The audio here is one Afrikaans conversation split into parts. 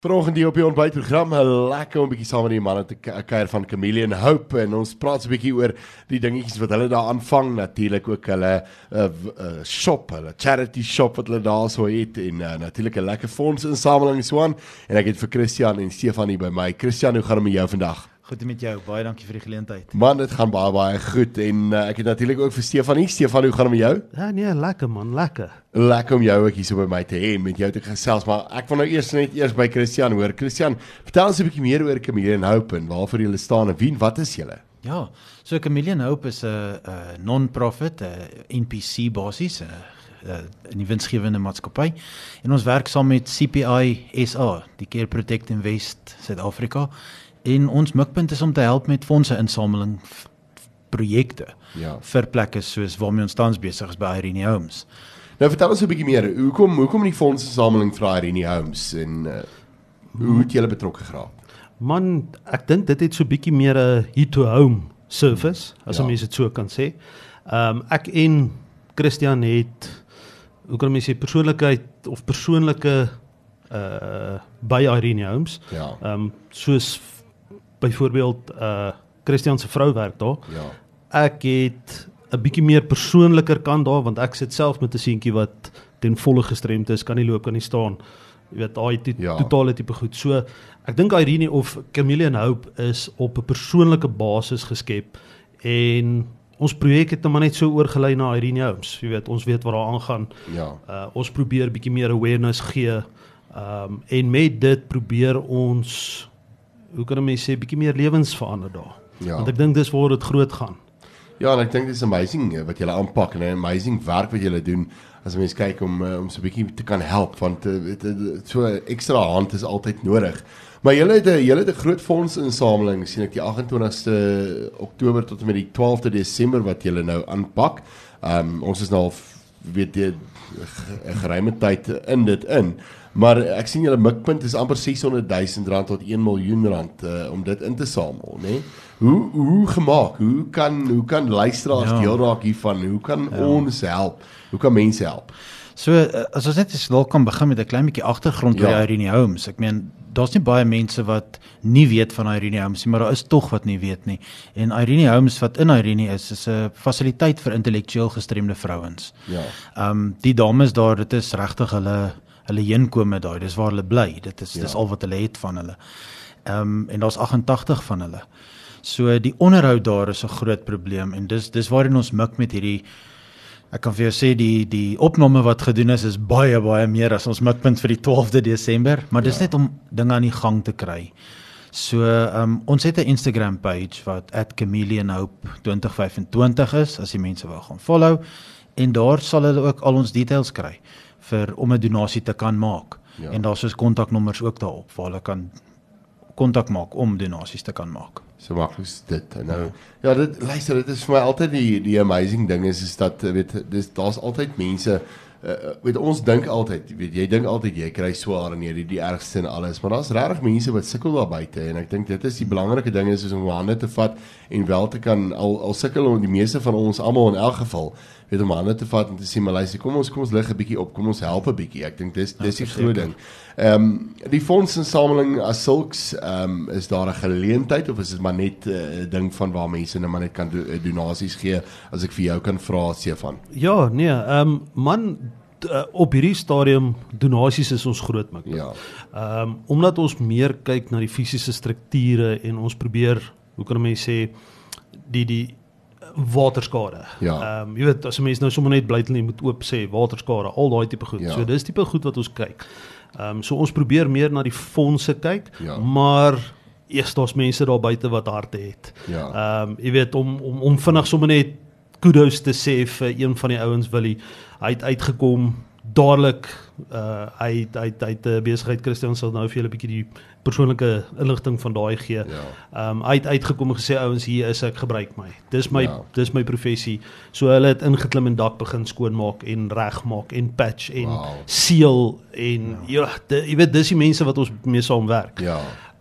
Vanoggend hier op die ontbytprogram, lekker om 'n bietjie saam met die manne te kuier van Chameleon Hope en ons praat so 'n bietjie oor die dingetjies wat hulle daar aanvang, natuurlik ook hulle shop, hulle charity shop wat hulle daar so het en natuurlik 'n lekker fondsinsameling en so aan. En ek het vir Christian en Stefan hier by my. Christian, hoe gaan dit met jou vandag? Goed met jou, baie dankie vir die geleentheid. Man, dit gaan baie goed en ek het natuurlik ook vir Stefan hier. Stefan, hoe gaan dit met jou? Ja, nee, lekker man, lekker. Lekker om jou ook hier so by my te hê en met jou te gesels, maar ek wil nou eers by Christian hoor. Christian, vertel ons 'n bietjie meer oor Chameleon Hope en waarvoor julle staan en wie en wat is julle? Ja, so Chameleon Hope is 'n non-profit, NPC basis, 'n die winsgewende maatskappy en ons werk saam met CPI SA, die Care Protect Invest Suid-Afrika. En ons mikpunt is om te help met fondse insameling projekte vir plekke soos waarmee ons tans besig is by Irene Homes. Nou vertel ons 'n bietjie meer, hoekom die fondsinsameling vir Irene Homes en hoe het julle betrokke geraak? Man, ek dink dit het so bietjie meer 'n home service, as Ja. jy dit so kan sê. Ek en Christian het, hoe kan mens sê, persoonlike by Irene Homes. Ja. Soos byvoorbeeld Christian se vrou werk daar. Ja. Ek het 'n bietjie meer persoonliker kant daar, want ek sit self met 'n seentjie wat ten volle gestremd is, kan nie loop, kan nie staan. Jy weet, daai totale tipe goed. So, ek dink Irene of Chameleon Hope is op 'n persoonlike basis geskep en ons projek het nou maar net so oorgelei na Irene Homes. Jy weet, ons weet wat daar aangaan. Ja. Ons probeer bietjie meer awareness gee en met dit probeer ons, hoe kan mens sê, bietjie meer lewens verander daar. Ja. Want ek dink dis waar dit groot gaan. Ja, en ek dink dit is amazing wat julle aanpak en 'n amazing werk wat julle doen as mense kyk om so 'n bietjie te kan help, want so ekstra hand is altyd nodig. Maar julle het 'n groot fondsinsameling, sien ek, die 28ste Oktober tot en met die 12de Desember wat julle nou aanpak. Ons is nou al, weet jy, 'n geruime tyd in dit in. Maar ek sien julle mikpunt is amper R600,000 tot R1 miljoen om dit in te samel, né? Hoe gemaak? Hoe kan luisteraars deel raak hiervan? Hoe kan ons help? Hoe kan mense help? So, as ons net eens kan begin met 'n klein bietjie agtergrond oor Irene Homes. Ek meen, daar's nie baie mense wat nie weet van Irene Homes nie, maar daar is tog wat nie weet nie. En Irene Homes wat in Irene is 'n fasiliteit vir intellektueel gestremde vrouens. Ja. Die dames daar, dit is regtig hulle heenkome daar, dis waar hulle bly. Dis al wat hulle het van hulle. En daar's 88 van hulle. So die onderhoud daar is 'n groot probleem en dis waarin ons mik met hierdie. Ek kan vir jou sê die opname wat gedoen is baie meer as ons mikpunt vir die 12de Desember, maar dis net om dinge aan die gang te kry. So ons het 'n Instagram page wat @ChameleonHope2025 is, as die mense wil gaan follow, en daar sal hulle ook al ons details kry om 'n donasie te kan maak. Ja. En daar's soos kontaknommers ook daarop waar hulle kan kontak maak om donasies te kan maak. So maklik is dit. Nou, ja, dit is vir my altyd die amazing ding is dat daar's altyd mense, weet ons dink altyd, jy dink altyd jy kry swaar en die ergste en alles, maar daar's regtig mense wat sukkel daar buite en ek dink dit is die belangrike ding is om hande te vat en wel te kan al sukkel die meeste van ons almal in elk geval, weet om hande te vat en te sê maar luister, kom ons lig 'n bietjie op, kom ons help 'n bietjie. Ek dink dis die groot ding. Die fondsinsameling as sulks, is daar 'n geleentheid of is dit maar net 'n ding van waar mense nou maar net kan donasies gee, as ek vir jou kan vra, Stefan? Ja, nee, man, op hierdie stadium donasies is ons groot mik. Ja. Omdat ons meer kyk na die fisiese strukture en ons probeer, hoe kan mens sê, die waterskade. Ja. Jy weet, as 'n mens nou sommer net blytelik moet oop sê waterskade, al daai tipe goed. Ja. So dis tipe goed wat ons kyk. So ons probeer meer na die fondse kyk, Ja. maar daar's mense daar buite wat harte het. Ja. Jy weet, om vinnig sommer net kudos te sê vir een van die ouens, Willie, hy het uitgekom dadelik, hy het besigheid, Christian sal nou vir julle 'n bietjie die persoonlike inligting van daai gee. Ja. Hy het uitgekom en gesê, ouens, hier is ek, gebruik my. Dis my professie. So hulle het ingeklim en dak begin skoonmaak en regmaak en patch en seël en jy weet, dis die mense wat ons mee saamwerk. Ja.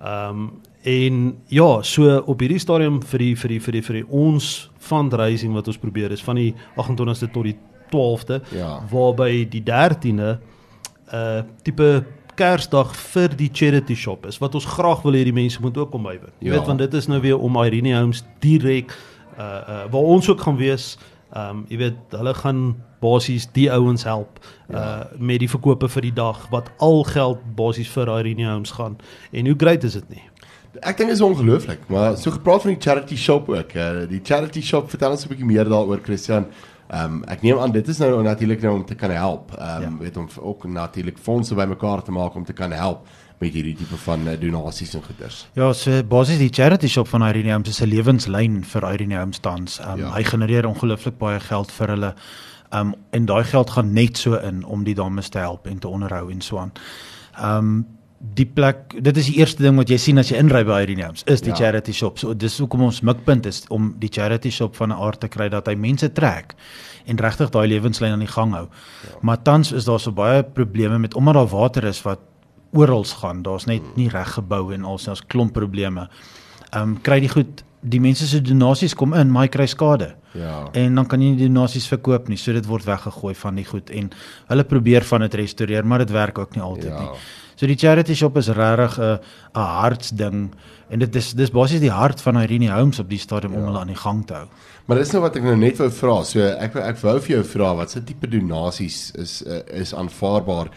En ja, so op hierdie stadium vir die ons fundraising wat ons probeer is van die 28ste tot die 12de, Ja. waarby die 13de tipe Kersdag vir die charity shop is, wat ons graag wil hê die mense moet ook kom bywoon. Jy weet, want dit is nou weer om Irene Homes direk, waar ons ook gaan wees, jy weet, hulle gaan basies die ouens help, met die verkope vir die dag, wat al geld basies vir Irene Homes gaan, en hoe great is dit nie? Ek dink is ongelooflik, maar so gepraat van die charity shop ook, die charity shop, vertel ons 'n bietjie meer daaroor, Christian. Ek neem aan, dit is nou natuurlik om te kan help, weet, om ook natuurlik fondse bymekaar te maak om te kan help met hierdie tipe van donasies en goeders. Ja, so basies die charity shop van Irene Homes is 'n lewenslyn vir Irene Homes tans. Hy genereer ongelooflik baie geld vir hulle, en daai geld gaan net so in om die dames te help en te onderhou en so aan. Die plek, dit is die eerste ding wat jy sien as jy inry by Irene Homes, is die charity shop. So dis hoekom ons mikpunt is om die charity shop van 'n aard te kry dat hy mense trek en regtig daai lewenslyn aan die gang hou. Maar tans is daar so baie probleme met, omdat daar water is wat oral gaan, daar's net nie reg gebou en ons klomp probleme. Kry die goed, die mense se donasies kom in, maar hy kry skade. En dan kan jy nie die donasies verkoop nie, so dit word weggegooi van die goed en hulle probeer van dit restoreer, maar dit werk ook nie altyd nie. So die charity shop is regtig 'n hartsding en dit is basies die hart van Irene Homes op die stadium om hulle aan die gang te hou. Maar dis nou wat ek nou net wou vra. So ek wou vir jou vra, wat se tipe donasies is aanvaarbaar?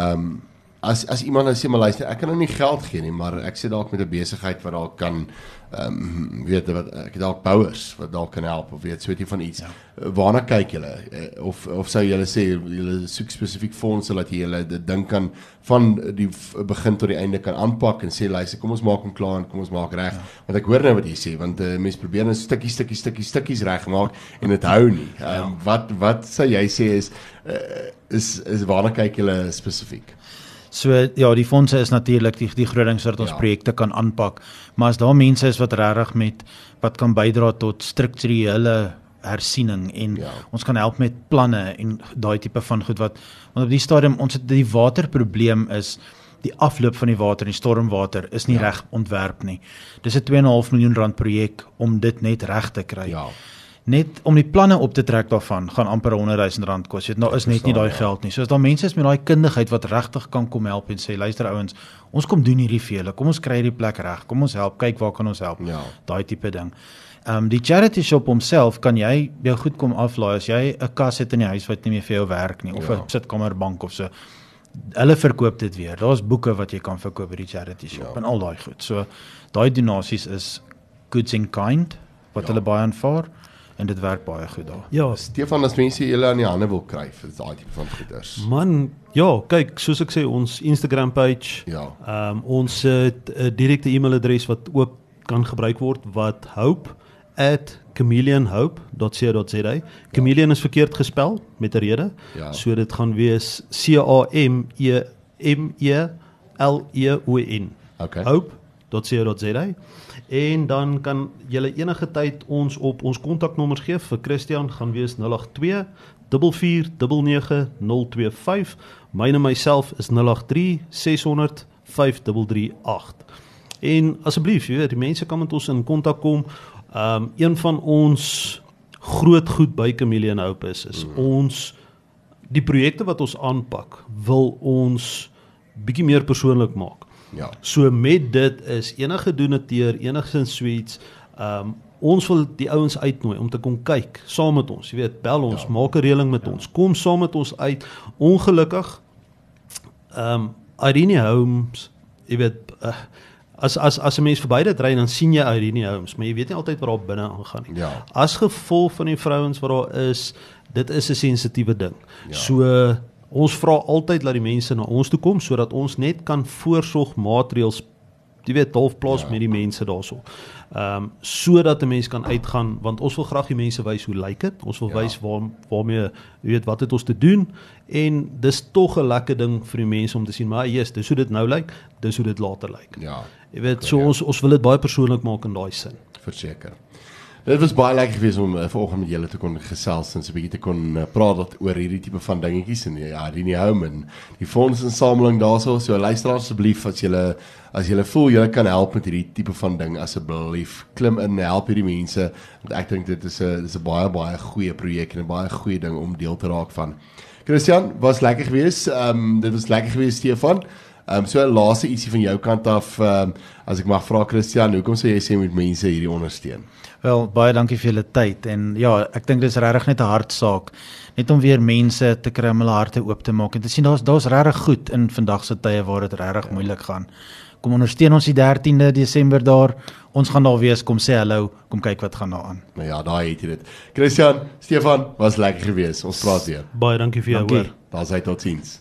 As iemand nou sê, maar luister, ek kan nou nie geld gee nie, maar ek sit dalk met 'n besigheid wat dalk kan, weet wat, ek het dalk bouers wat dalk kan help, of weet, so ietsie van iets. Waarna kyk julle? Of sou julle sê, julle soek spesifiek fondse dat julle dit ding kan van die begin tot die einde kan aanpak en sê, luister, kom ons maak hom klaar en kom ons maak reg. Want ek hoor nou wat jy sê, want mense probeer nou stukkies reg maak en dit hou nie. Wat sou jy sê is waarna kyk julle spesifiek? So ja, die fondse is natuurlik die groot ding sodat ons projekte kan aanpak, maar as daar mense is wat regtig wat kan bydra tot strukturele hersiening en ons kan help met planne en daai tipe van goed want op die stadium, ons het die waterprobleem is, die afloop van die water, die stormwater is nie reg ontwerp nie. Dis 'n 2,5 miljoen rand projek om dit net reg te kry. Net om die planne op te trek daarvan, gaan amper 100,000 rand kos. Nou is net nie daai geld nie. So as daar mense is met daai kundigheid wat regtig kan kom help en sê, luister ouens, ons kom doen hierdie vir julle, kom ons kry hierdie plek reg, kom ons help, kyk waar kan ons help, daai tipe ding. Die charity shop homself kan jy jou goed kom aflaai, as jy 'n kas het in die huis wat nie meer vir jou werk nie, of 'n sitkamerbank of so, hulle verkoop dit weer, daar's boeke wat jy kan verkoop by die charity shop, en al daai goed. So, daai donasies is goods in kind, wat hulle baie aanvaar, en dit werk baie goed daar. Ja, Stefan, as mense julle aan die hande wil kry vir daai tipe van goeders. Man, kyk, soos ek sê, ons Instagram page, ons direkte e-mailadres wat ook kan gebruik word, wat hope@chameleonhope.co.za. Chameleon is verkeerd gespel, met 'n rede, so dit gaan wees CAMELEON, hope.co.za. En dan kan julle enige tyd ons op ons kontaknommers gee. Vir Christian gaan wees 082 4499 025. Myne myself is 083 600 5338. En asseblief, jy weet, die mense kan met ons in kontak kom. Een van ons groot goed by Chameleon Hope is ons, die projekte wat ons aanpak, wil ons bietjie meer persoonlik maak. So met dit is enige donateur, enigstens suits, ons wil die ouens uitnooi om te kom kyk, saam met ons, jy weet, bel ons, maak 'n reëling met ons, kom saam met ons uit. Ongelukkig, Irene Homes, jy weet, as 'n mens verby dit ry, dan sien jy Irene Homes, maar jy weet nie altyd wat daar binne aangaan nie. As gevolg van die vrouens wat daar is, dit is 'n sensitiewe ding. So, ons vra altyd dat die mense na ons toe kom, sodat ons net kan voorsorgmaatreëls, jy weet, half plaas met die mense daarso. Sodat 'n mens kan uitgaan, want ons wil graag die mense wys hoe lyk dit, ons wil wys waarmee, jy weet, wat het ons te doen, en dis tog 'n lekker ding vir die mense om te sien, maar dis hoe dit nou lyk, dis hoe dit later lyk. Jy weet, so ons wil dit baie persoonlik maak in daai sin. Verseker. Dit was baie lekker geweest om vanoggend met julle te kon gesels en so 'n bietjie te kon praat oor hierdie tipe van dingetjies en Irene Home en die fondsinsameling daarso. So luister asseblief as julle voel julle kan help met hierdie tipe van ding, asseblief klim in, help hierdie mense, want ek dink dit is 'n baie goeie projek en 'n baie goeie ding om deel te raak van. Christian, was lekker geweest. Dit was lekker geweest, Stefan. So 'n laaste ietsie van jou kant af, as ek mag vra Christian, hoekom sê jy sê moet mense hierdie ondersteun? Wel, baie dankie vir julle tyd en ja, ek dink dis regtig net 'n hartsaak, net om weer mense te kry om hulle harte oop te maak en te sien daar's regtig goed in vandag se tye waar dit regtig moeilik gaan. Kom ondersteun ons die 13de Desember daar. Ons gaan daar wees, kom sê hallo, kom kyk wat gaan daar aan. Nou ja, daar het jy dit. Christian, Stefan, was lekker geweest. Ons praat weer. Baie dankie vir jou hoor. Daar's hy, totsiens.